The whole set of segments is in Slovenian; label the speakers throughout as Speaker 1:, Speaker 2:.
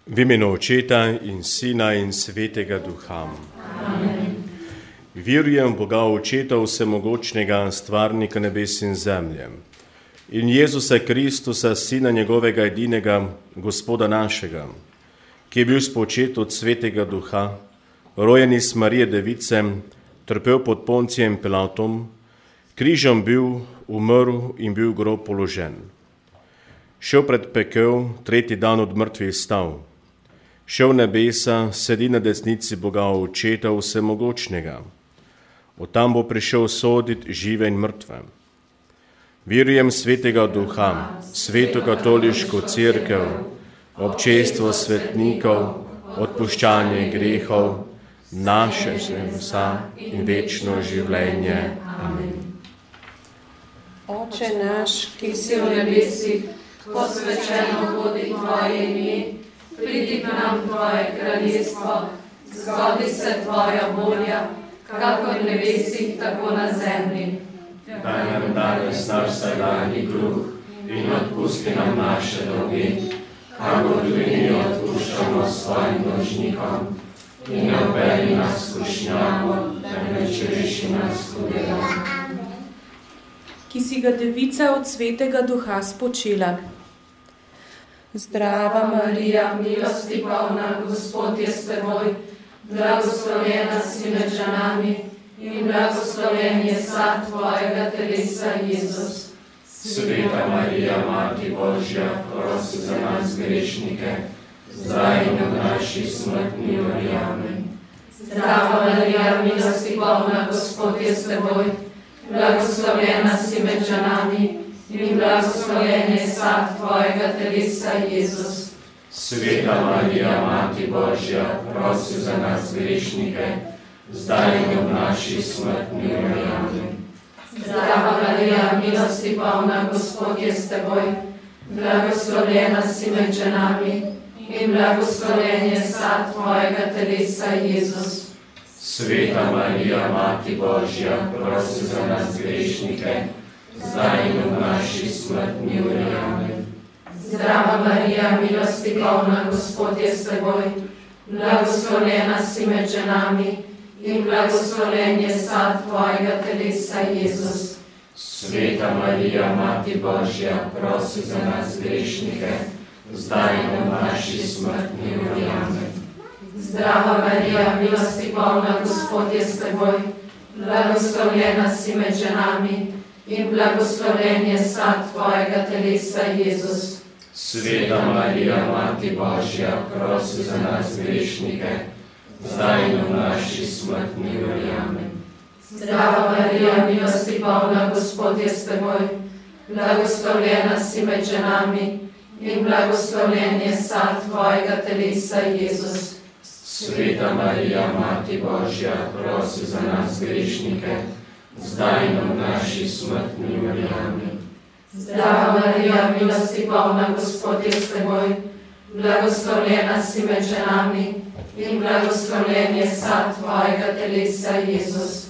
Speaker 1: V imenu Očeta in Sina in Svetega Duha.
Speaker 2: Amen.
Speaker 1: Verujem v Boga Očeta vsemogočnega, stvarnika nebes in zemlje, in Jezusa Kristusa, Sina njegovega edinega, Gospoda našega, ki je bil spočet od Svetega Duha, rojen iz Marije Device, trpel pod Poncijem Pilatom, križem bil, umrl in bil v grob položen. Šel pred pekel, tretji dan od mrtvih stal. Šel v nebesa, sedi na desnici Boga Očeta vsemogočnega. Od tam bo prišel soditi žive in mrtve. Verujem Svetega Duha, Sveto katoliško cerkev, občestvo svetnikov, odpuščanje grehov, naše vsa in večno življenje. Amen.
Speaker 2: Oče naš, ki si v nebesih, posvečeno bodi tvoje ime, pridi k nam tvoje kraljestvo, zgodi se tvoja volja, kakor v nebesih, tako na zemlji.
Speaker 3: Daj nam danes naš vsakdanji kruh in odpusti nam naše dolge, kakor tudi mi odpuščamo svojim dolžnikom. In ne vpelji nas v skušnjavo, temveč reši nas hudega.
Speaker 4: Ki si ga devica od Svetega Duha spočila.
Speaker 2: Zdrava Marija, milosti polna, Gospod je s teboj, blagoslovljena si med ženami in blagoslovljen je sad tvojega telesa, Jezus.
Speaker 3: Sveta Marija, Mati Božja, prosi za nas grešnike, zdaj in v naši smrtni uri. Amen.
Speaker 2: Zdrava Marija, milosti polna, Gospod je s teboj, blagoslovljena si med ženami in blagoslovljen je sad tvojega telesa, Jezus.
Speaker 3: Sveta Marija, Mati Božja, prosi za nas grešnike, zdaj in v naši smrtni uri. Amen.
Speaker 2: Zdrava Marija, milosti polna, Gospod je s teboj, blagoslovljena si med ženami in blagoslovljen je sad tvojega telesa, Jezus.
Speaker 3: Sveta Marija, Mati Božja, prosi za nas grešnike, zdaj in v naši smrtni uri. Amen.
Speaker 2: Zdrava Marija, milosti polna, Gospod je s teboj, blagoslovljena si med ženami in blagoslovljen je sad tvojega telesa, Jezus.
Speaker 3: Sveta Marija, Mati Božja, prosi za nas grešnike, zdaj in v naši smrtni uri. Amen.
Speaker 2: Zdrava Marija, milosti polna, Gospod je s teboj, blagoslovljena si med ženami in blagoslovljen je sad tvojega telesa, Jezus.
Speaker 3: Sveta Marija, Mati Božja, prosi za nas grešnike, zdaj in v naši smrtni uri. Amen.
Speaker 2: Zdrava Marija, milosti polna, Gospod je s teboj, blagoslovljena si med ženami in blagoslovljen je sad tvojega telesa, Jezus.
Speaker 3: Sveta Marija, Mati Božja, prosi za nas grešnike, zdaj in v naši smrtni uri. Amen.
Speaker 2: Zdrava Marija, milosti polna, Gospod je s teboj, blagoslovljena si med ženami in blagoslovljen je sad tvojega telesa, Jezus.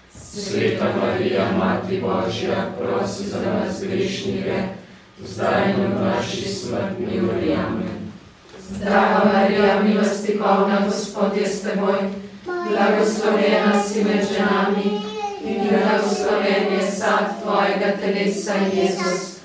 Speaker 3: Sveta Marija, Mati Božja, prosi za nas grešnike, zdaj in v naši smrtni uri. Amen.
Speaker 2: Zdrava Marija, milosti polna, Gospod je s teboj, blagoslovljena si med ženami in blagoslovljen je sad tvojega telesa, Jezus.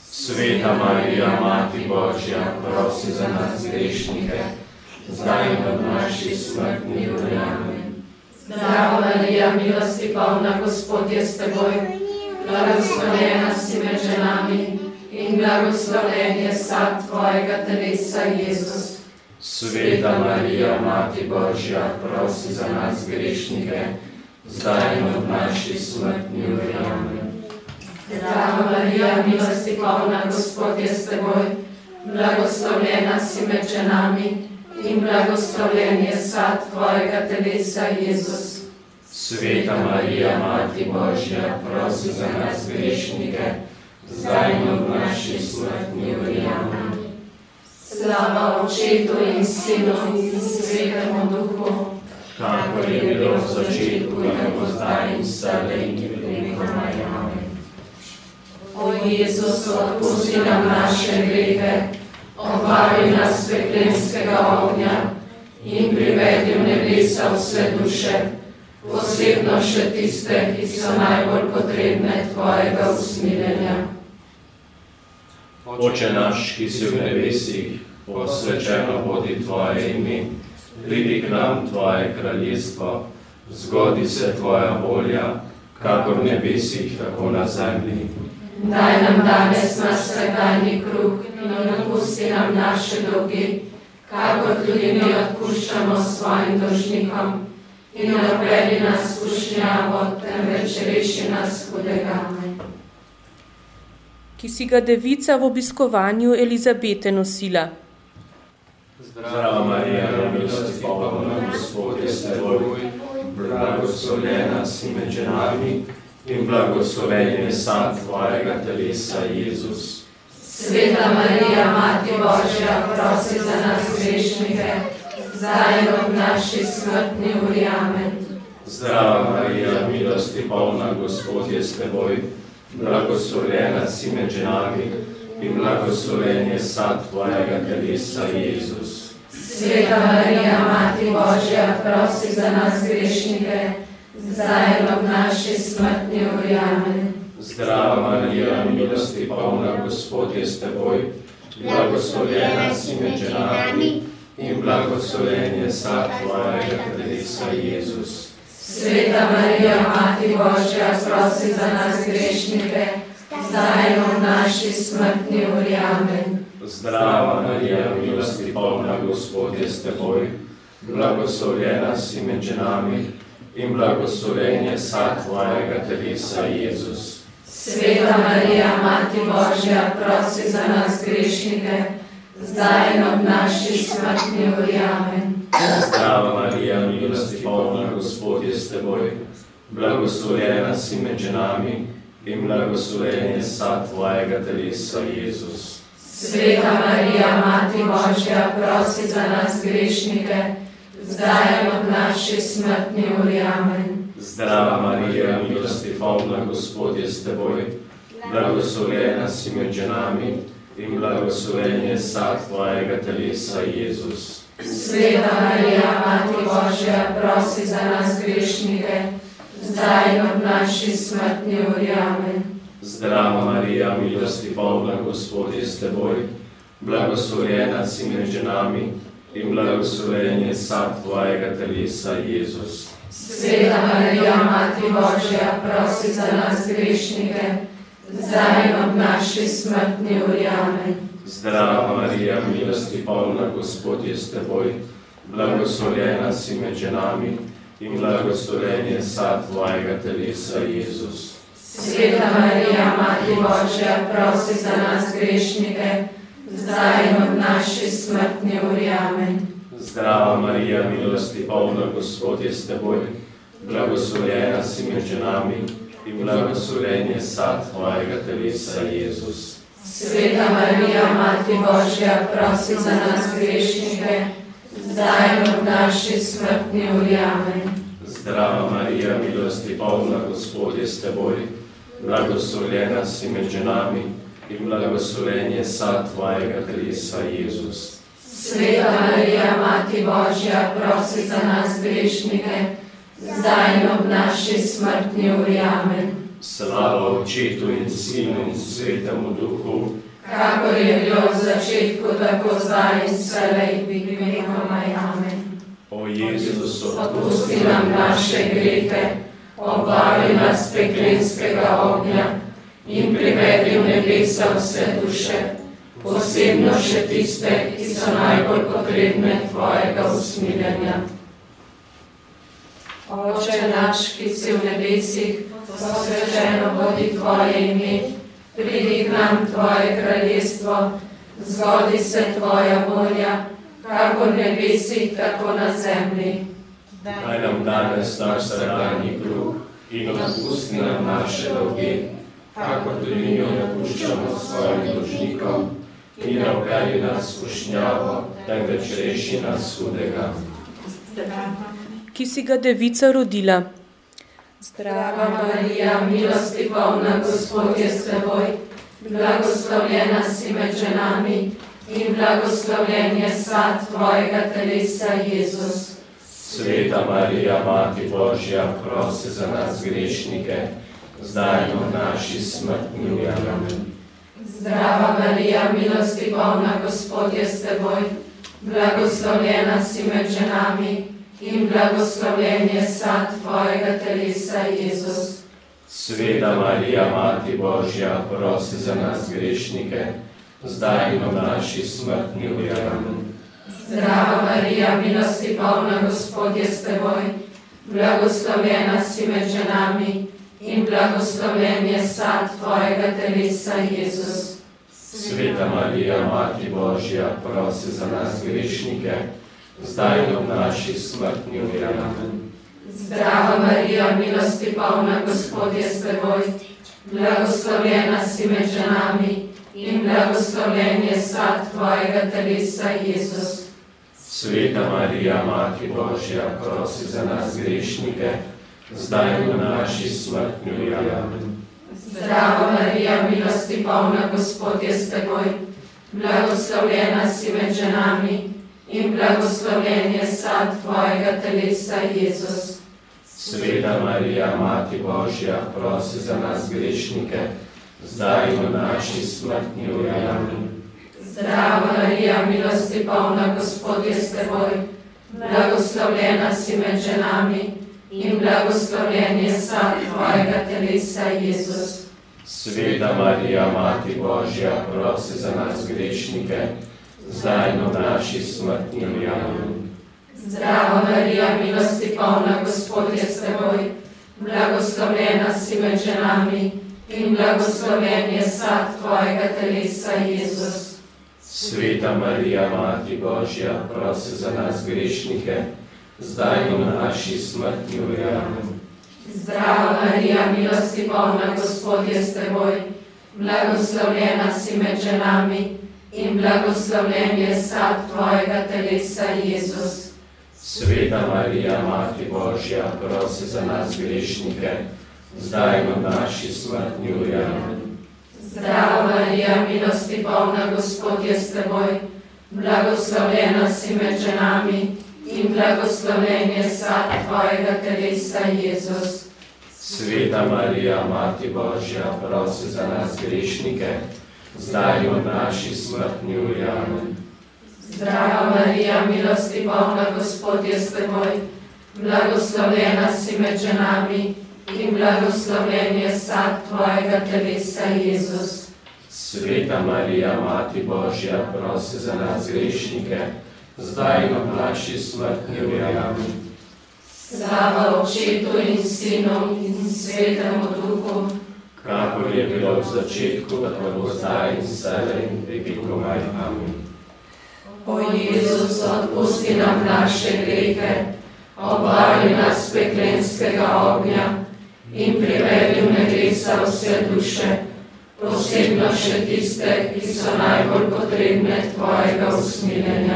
Speaker 3: Sveta Marija, Mati Božja, prosi za nas grešnike, zdaj in v naši smrtni uri. Amen.
Speaker 2: Zdrava Marija, milosti polna, Gospod je s teboj, blagoslovljena si med ženami in blagoslovljen je sad tvojega telesa, Jezus.
Speaker 3: Sveta Marija, Mati Božja, prosi za nas grešnike, zdaj in v naši smrtni uri. Amen.
Speaker 2: Zdrava Marija, milosti polna, Gospod je s teboj, blagoslovljena si med ženami in blagoslovljen je sad tvojega telesa, Jezus.
Speaker 3: Sveta Marija, Mati Božja, prosi za nas grešnike, zdaj in v naši smrtni uri. Amen.
Speaker 2: Slava Očetu in Sinu in Svetemu Duhu,
Speaker 3: kakor je bilo v začetku, tako zdaj in vselej in vekomaj. Amen.
Speaker 2: O Jezus, odpusti nam naše grehe, obvari nas pekle peklenskega ognja in privedi v nebesa vse duše, posebno še tiste, ki so najbolj potrebne tvojega usmiljenja.
Speaker 3: Oče naš, ki si v nebesih, posvečeno bodi tvoje ime, pridi k nam tvoje kraljestvo, zgodi se tvoja volja, kakor v nebesih, tako na zemlji.
Speaker 2: Daj nam danes naš vsakdanji kruh in odpusti nam naše dolge, kakor tudi mi odpuščamo svojim dolžnikom. In ne vpelji nas v skušnjavo, temveč reši nas hudega.
Speaker 4: Ki si ga devica v obiskovanju Elizabete nosila.
Speaker 3: Zdrava Marija, milosti polna, Gospod je s teboj, blagoslovljena si med ženami in blagoslovljen je sad tvojega telesa, Jezus.
Speaker 2: Sveta Marija, Mati Božja, prosi za nas grešnike, zdaj in ob naši smrtni uri. Amen.
Speaker 3: Zdrava Marija, milosti polna, Gospod je s teboj, blagoslovljena si med ženami in blagoslovljen je sad tvojega telesa, Jezus.
Speaker 2: Sveta Marija, Mati Božja, prosi za nas grešnike, zdaj in ob naši smrtni uri. Amen.
Speaker 3: Zdrava Marija, milosti polna, Gospod je s teboj, blagoslovljena si med ženami in blagoslovljen je sad tvojega telesa, Jezus.
Speaker 2: Sveta Marija, Mati Božja, prosi za nas grešnike, zdaj in ob naši smrtni uri. Amen.
Speaker 3: Zdrava Marija, milosti polna, Gospod je s teboj, blagoslovljena si med ženami in blagoslovljen je sad tvojega telesa, Jezus.
Speaker 2: Sveta Marija, Mati Božja, prosi za nas grešnike, zdaj in ob naši smrtni uri. Amen.
Speaker 3: Zdrava Marija, milosti polna, Gospod je s teboj, blagoslovljena si med ženami in blagoslovljen je sad tvojega telesa, Jezus.
Speaker 2: Sveta Marija, Mati Božja, prosi za nas grešnike, zdaj in ob naši smrtni uri. Amen.
Speaker 3: Zdrava Marija, milosti polna, Gospod je s teboj, blagoslovljena si med ženami in blagoslovljen je sad tvojega telesa, Jezus.
Speaker 2: Sveta Marija, Mati Božja, prosi za nas grešnike, zdaj in ob naši smrtni uri. Amen.
Speaker 3: Zdrava Marija, milosti polna, Gospod je s teboj, blagoslovljena si med ženami in blagoslovljen je sad tvojega telesa, Jezus.
Speaker 2: Sveta Marija, Mati Božja, prosi za nas grešnike, zdaj in ob naši smrtni uri. Amen.
Speaker 3: Zdrava Marija, milosti polna, Gospod je s teboj, blagoslovljena si med ženami in blagoslovljen je sad tvojega telesa, Jezus.
Speaker 2: Sveta Marija, Mati Božja, prosi za nas grešnike, zdaj in ob naši smrtni uri. Amen.
Speaker 3: Zdrava Marija, milosti polna, Gospod je s teboj, blagoslovljena si med ženami in blagoslovljen je sad tvojega telesa, Jezus.
Speaker 2: Sveta Marija, Mati Božja, prosi za nas grešnike, zdaj in ob naši smrtni uri. Amen.
Speaker 3: Zdrava Marija, milosti polna, Gospod je s teboj, blagoslovljena si med ženami in blagoslovljen je sad tvojega telesa, Jezus.
Speaker 2: Sveta Marija, Mati Božja, prosi za nas grešnike, zdaj in ob naši smrtni uri. Amen.
Speaker 3: Slava Očetu in Sinu in Svetemu Duhu,
Speaker 2: kakor je bilo v začetku, tako zdaj in vselej in vekomaj. Amen.
Speaker 3: O Jezus,
Speaker 2: odpusti nam naše grehe, obvari nas peklenskega ognja in privedi v nebesa vse duše, posebno še tiste, ki so najbolj potrebne tvojega usmiljenja. Oče naš, ki si v nebesih, posvečeno bodi tvoje ime, pridi k nam tvoje kraljestvo, zgodi se tvoja volja, kakor v nebesih, tako na zemlji.
Speaker 3: Daj nam danes naš vsakdanji kruh in odpusti nam naše dolge, kakor tudi mi odpuščamo svojim dolžnikom, in ne vpelji nas v skušnjavo, temveč reši nas hudega.
Speaker 4: Ki si ga devica rodila.
Speaker 2: Zdrava Marija, milosti polna, Gospod je s teboj, blagoslovljena si med ženami in blagoslovljen je sad tvojega telesa, Jezus.
Speaker 3: Sveta Marija, Mati Božja, prosi za nas grešnike, zdaj in v naši smrtni uri. Amen.
Speaker 2: Zdrava Marija, milosti polna, Gospod je s teboj, blagoslovljena si med ženami in blagoslovljen je sad tvojega telesa, Jezus.
Speaker 3: Sveta Marija, Mati Božja, prosi za nas grešnike, zdaj in v naši smrtni uri. Amen.
Speaker 2: Zdrava Marija, milosti polna, Gospod je s teboj, blagoslovljena si med ženami in blagoslovljen je sad tvojega telesa, Jezus.
Speaker 3: Sveta Marija, Mati Božja, prosi za nas grešnike, zdaj in v naši smrtni uri. Amen.
Speaker 2: Zdrava Marija, milosti polna, Gospod je s teboj, blagoslovljena si med ženami in blagoslovljen je sad tvojega telesa, Jezus.
Speaker 3: Sveta Marija, Mati Božja, prosi za nas grešnike, zdaj in v naši smrtni uri. Amen.
Speaker 2: Zdrava Marija, milosti polna, Gospod je s teboj, blagoslovljena si med ženami in blagoslovljen je sad tvojega telesa, Jezus.
Speaker 3: Sveta Marija, Mati Božja, prosi za nas grešnike, zdaj in v naši smrtni uri. Amen.
Speaker 2: Zdrava Marija, milosti polna, Gospod je s teboj, blagoslovljena si med ženami in blagoslovljen je sad tvojega telesa, Jezus.
Speaker 3: Sveta Marija, Mati Božja, prosi za nas grešnike, zdaj in v naši smrtni uri. Amen.
Speaker 2: Zdrava Marija, milosti polna, Gospod je s teboj, blagoslovljena si med ženami in blagoslovljen je sad tvojega telesa, Jezus.
Speaker 3: Sveta Marija, Mati Božja, prosi za nas grešnike, zdaj in v naši smrtni uri. Amen.
Speaker 2: Zdrava Marija, milosti polna, Gospod je s teboj, blagoslovljena si med ženami in blagoslovljen je sad tvojega telesa, Jezus.
Speaker 3: Sveta Marija, Mati Božja, prosi za nas grešnike, zdaj in v naši smrtni uri. Amen.
Speaker 2: Zdrava Marija, milosti polna, Gospod je s teboj, blagoslovljena si med ženami in blagoslovljen je sad tvojega telesa, Jezus.
Speaker 3: Sveta Marija, Mati Božja, prosi za nas grešnike, zdaj in v naši smrtni uri. Amen.
Speaker 2: Zdrava Marija, milosti polna, Gospod je s teboj, blagoslovljena si med ženami in blagoslovljen je sad tvojega telesa, Jezus.
Speaker 3: Sveta Marija, Mati Božja, prosi za nas grešnike, zdaj in v naši smrtni uri. Amen.
Speaker 2: Slava Očetu in Sinu in Svetemu Duhu,
Speaker 3: kakor je bilo v začetku, tako bo zdaj in vselej in vekomaj. Amen.
Speaker 2: O Jezus, odpusti nam naše grehe, obvari nas peklenskega ognja in privedi v nebesa vse duše, posebno še tiste, ki so najbolj potrebne tvojega usmiljenja.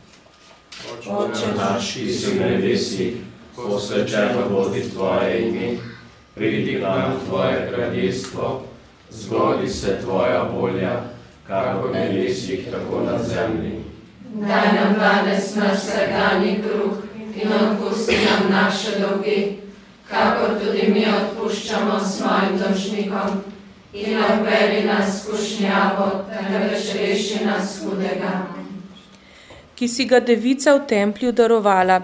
Speaker 3: Oče naš, ki si v nebesih, posvečeno bodi tvoje ime, pridi k nam tvoje kraljestvo, zgodi se tvoja volja, kakor v nebesih, tako na zemlji.
Speaker 2: Daj nam danes naš vsakdanji kruh in odpusti nam naše dolge, kakor tudi mi odpuščamo svojim dolžnikom, in ne vpelji nas v skušnjavo, temveč reši nas hudega.
Speaker 4: Ki si ga devica v templju darovala.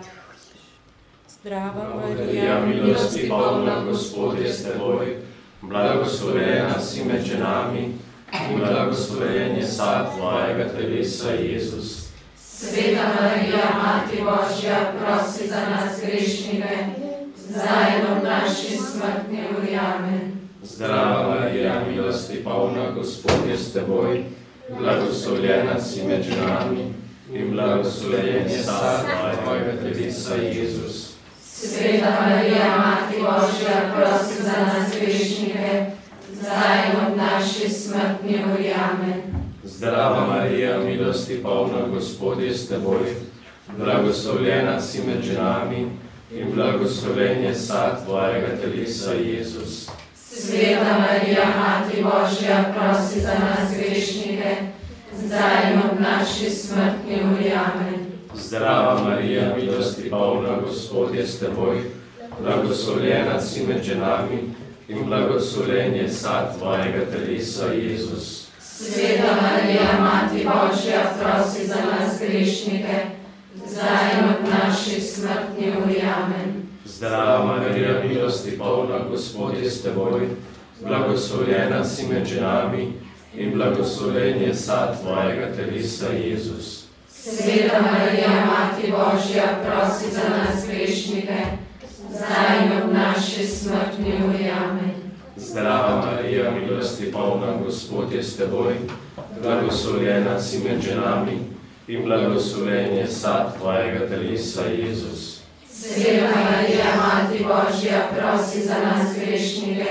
Speaker 4: Zdrava
Speaker 3: Marija, milosti polna, Gospod je s teboj, blagoslovljena si med ženami in blagoslovljen je sad tvojega telesa, Jezus.
Speaker 2: Sveta Marija, Mati Božja, prosi za nas grešnike, zdaj in v naši smrtni uri. Amen.
Speaker 3: Zdrava Marija, milosti polna, Gospod je s teboj, blagoslovljena si med ženami in blagoslovljen je sad tvojega telesa, Jezus.
Speaker 2: Sveta Marija, Mati Božja, prosi za nas grešnike, zdaj in v naši smrtni uri. Amen.
Speaker 3: Zdrava Marija, milosti polna, Gospod je s teboj, blagoslovljena si med ženami in blagoslovljen je sad tvojega telesa, Jezus.
Speaker 2: Sveta Marija, Mati Božja, prosi za nas grešnike, zdaj in ob naši smrtni uri. Amen.
Speaker 3: Zdrava Marija, milosti polna, Gospod je s teboj, blagoslovljena si med ženami in blagoslovljen je sad tvojega telesa, Jezus.
Speaker 2: Sveta Marija, Mati Božja, prosi za nas grešnike, zdaj in ob naši smrtni uri. Amen.
Speaker 3: Zdrava Marija, milosti polna, Gospod je s teboj, blagoslovljena si med ženami in blagoslovljen je sad tvojega telesa, Jezus.
Speaker 2: Sveta Marija, Mati Božja, prosi za nas grešnike, zdaj in ob naši smrtni uri. Amen.
Speaker 3: Zdrava Marija, milosti polna, Gospod je s teboj, blagoslovljena si med ženami in blagoslovljen je sad tvojega telesa, Jezus.
Speaker 2: Sveta Marija, Mati Božja, prosi za nas grešnike,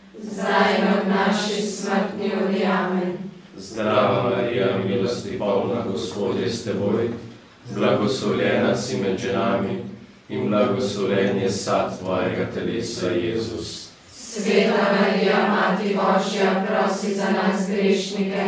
Speaker 2: zdaj in ob naši smrtni uri. Amen.
Speaker 3: Zdrava Marija, milosti polna, Gospod je s teboj, blagoslovljena si med ženami in blagoslovljen je sad tvojega telesa, Jezus.
Speaker 2: Sveta Marija, Mati Božja, prosi za nas grešnike,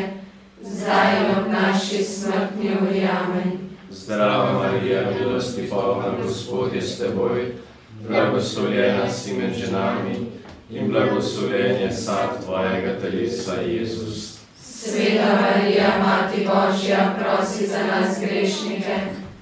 Speaker 2: zdaj in ob naši smrtni uri. Amen.
Speaker 3: Zdrava Marija, milosti polna, Gospod je s teboj, blagoslovljena si med ženami in blagoslovljen je sad tvojega telesa, Jezus.
Speaker 2: Sveta Marija, Mati Božja, prosi za nas grešnike,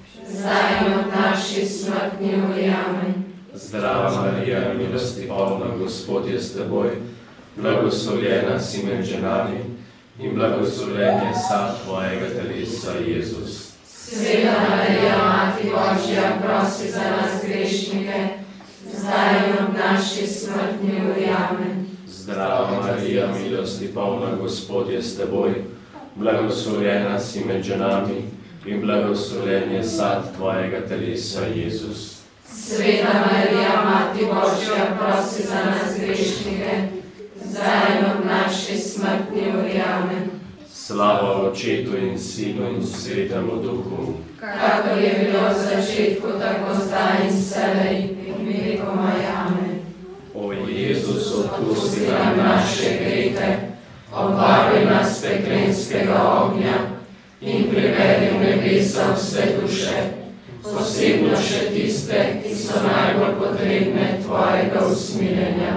Speaker 2: zdaj in ob naši smrtni uri. Amen.
Speaker 3: Zdrava Marija, milosti polna, Gospod je s teboj, blagoslovljena si med ženami in blagoslovljen je sad tvojega telesa, Jezus.
Speaker 2: Sveta Marija, Mati Božja, prosi za nas grešnike, zdaj in ob naši smrtni uri. Amen.
Speaker 3: Zdrava Marija, milosti polna, Gospod je s teboj, blagoslovljena si med ženami in blagoslovljen je sad tvojega telesa, Jezus.
Speaker 2: Sveta Marija, Mati Božja, prosi za nas grešnike, zdaj in ob naši smrtni uri. Amen.
Speaker 3: Slava Očetu in Sinu in Svetemu Duhu,
Speaker 2: kakor je bilo v začetku, tako zdaj in vselej in vekomaj. Amen.
Speaker 3: O Jezus, odpusti nam
Speaker 2: naše grehe, obvari nas peklenskega ognja in privedi v nebesa vse duše, posebno še tiste, ki so najbolj potrebne tvojega usmiljenja.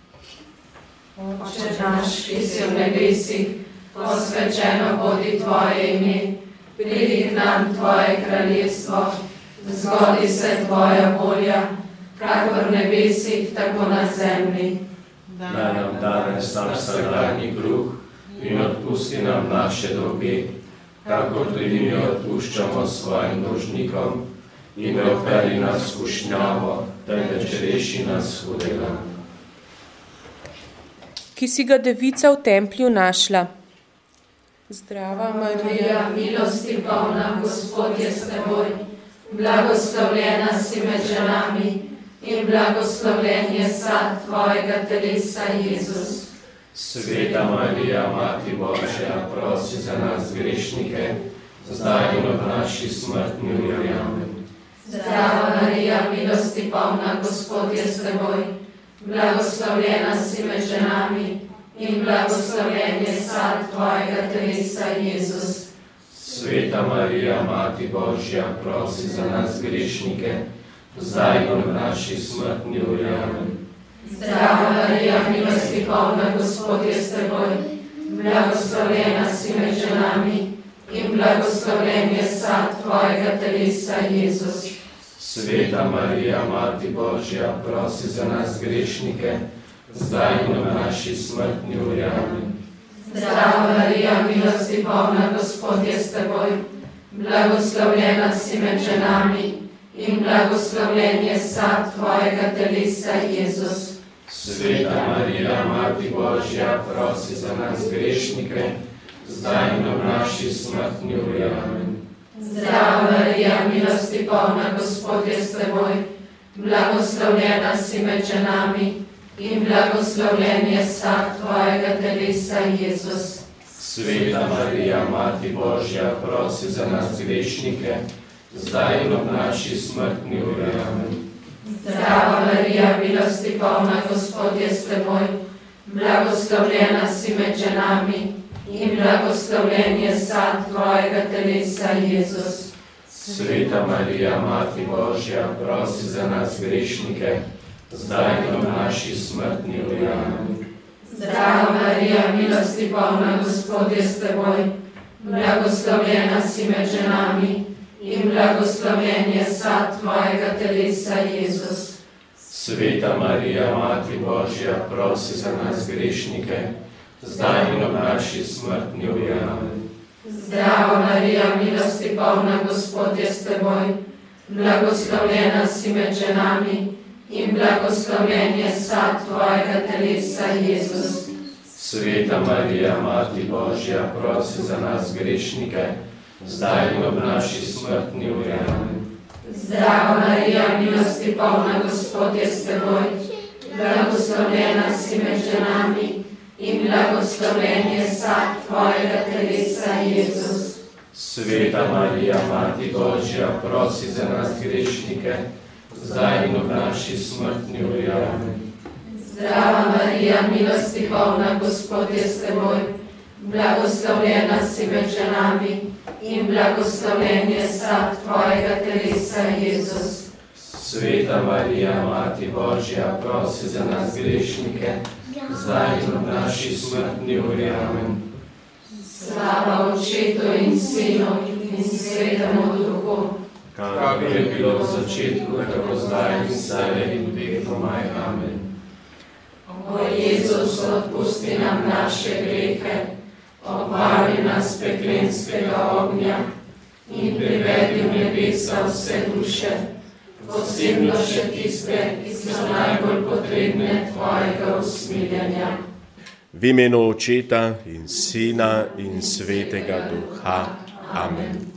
Speaker 2: Oče naš, ki si v nebesih, posvečeno bodi tvoje ime, pridi k nam tvoje kraljestvo, zgodi se tvoja volja, kakor v nebesih, tako na zemlji.
Speaker 3: Daj nam danes naš vsakdanji kruh in odpusti nam naše dolge, kakor tudi mi odpuščamo svojim dolžnikom, in ne vpelji nas v skušnjavo, temveč reši nas hudega.
Speaker 4: Ki si ga devica v templju našla.
Speaker 2: Zdrava Marija, milosti polna, Gospod je s teboj, blagoslovljena si med ženami in blagoslovljen je sad tvojega telesa, Jezus.
Speaker 3: Sveta Marija, Mati Božja, prosi za nas grešnike, zdaj in ob naši smrtni uri. Amen.
Speaker 2: Zdrava Marija, milosti polna, Gospod je s teboj, blagoslovljena si med ženami in blagoslovljen je sad tvojega telesa, Jezus.
Speaker 3: Sveta Marija, Mati Božja, prosi za nas grešnike, zdaj in ob naši smrtni uri. Amen.
Speaker 2: Zdrava Marija, milosti polna, Gospod je s teboj, blagoslovljena si med ženami in blagoslovljen je sad tvojega telesa, Jezus.
Speaker 3: Sveta Marija, Mati Božja, prosi za nas grešnike, zdaj in ob naši smrtni uri. Amen.
Speaker 2: Zdrava Marija, milosti polna, Gospod je s teboj, blagoslovljena si med ženami in blagoslovljen je sad tvojega telesa, Jezus.
Speaker 3: Sveta Marija, Mati Božja, prosi za nas grešnike, zdaj in ob naši smrtni uri. Amen.
Speaker 2: Zdrava Marija, milosti polna, Gospod je s teboj, blagoslovljena si med ženami in blagoslovljen je sad tvojega telesa, Jezus.
Speaker 3: Sveta Marija, Mati Božja, prosi za nas grešnike, zdaj in ob naši smrtni uri. Amen.
Speaker 2: Zdrava Marija, milosti polna, Gospod je s teboj, blagoslovljena si med ženami in blagoslovljen je sad tvojega telesa, Jezus.
Speaker 3: Sveta Marija, Mati Božja, prosi za nas grešnike, zdaj in v naši smrtni uri. Amen.
Speaker 2: Zdrava Marija, milosti polna, Gospod je s teboj, blagoslovljena si med ženami in blagoslovljen je sad tvojega telesa, Jezus.
Speaker 3: Sveta Marija, Mati Božja, prosi za nas grešnike, zdaj in v naši smrtni uri. Amen.
Speaker 2: Zdrava Marija, milosti polna, Gospod je s teboj, blagoslovljena si med ženami in blagoslovljen je sad tvojega telesa, Jezus.
Speaker 3: Sveta Marija, Mati Božja, prosi za nas grešnike, zdaj in v naši smrtni uri. Amen.
Speaker 2: Zdrava Marija, milosti polna, Gospod je s teboj, blagoslovljena si med ženami in blagoslovljen je sad tvojega telesa, Jezus.
Speaker 3: Sveta Marija, Mati Božja, prosi za nas grešnike, zdaj in v naši smrtni uri. Amen.
Speaker 2: Zdrava Marija, milosti polna, Gospod je s teboj, blagoslovljena si med ženami in blagoslovljen je sad tvojega telesa, Jezus.
Speaker 3: Sveta Marija, Mati Božja, prosi za nas grešnike, zdaj in v naši smrtni uri. Amen.
Speaker 2: Slava Očetu in Sinu in Svetemu Duhu,
Speaker 3: kakor je bilo v začetku, tako zdaj in vselej in vekomaj. Amen.
Speaker 2: O Jezus, odpusti nam naše grehe, obvari nas peklenskega ognja in privedi v nebesa vse duše, posebno še tiste, ki so najbolj potrebne tvojega usmiljenja.
Speaker 1: V imenu Očeta in Sina in Svetega Duha. Amen.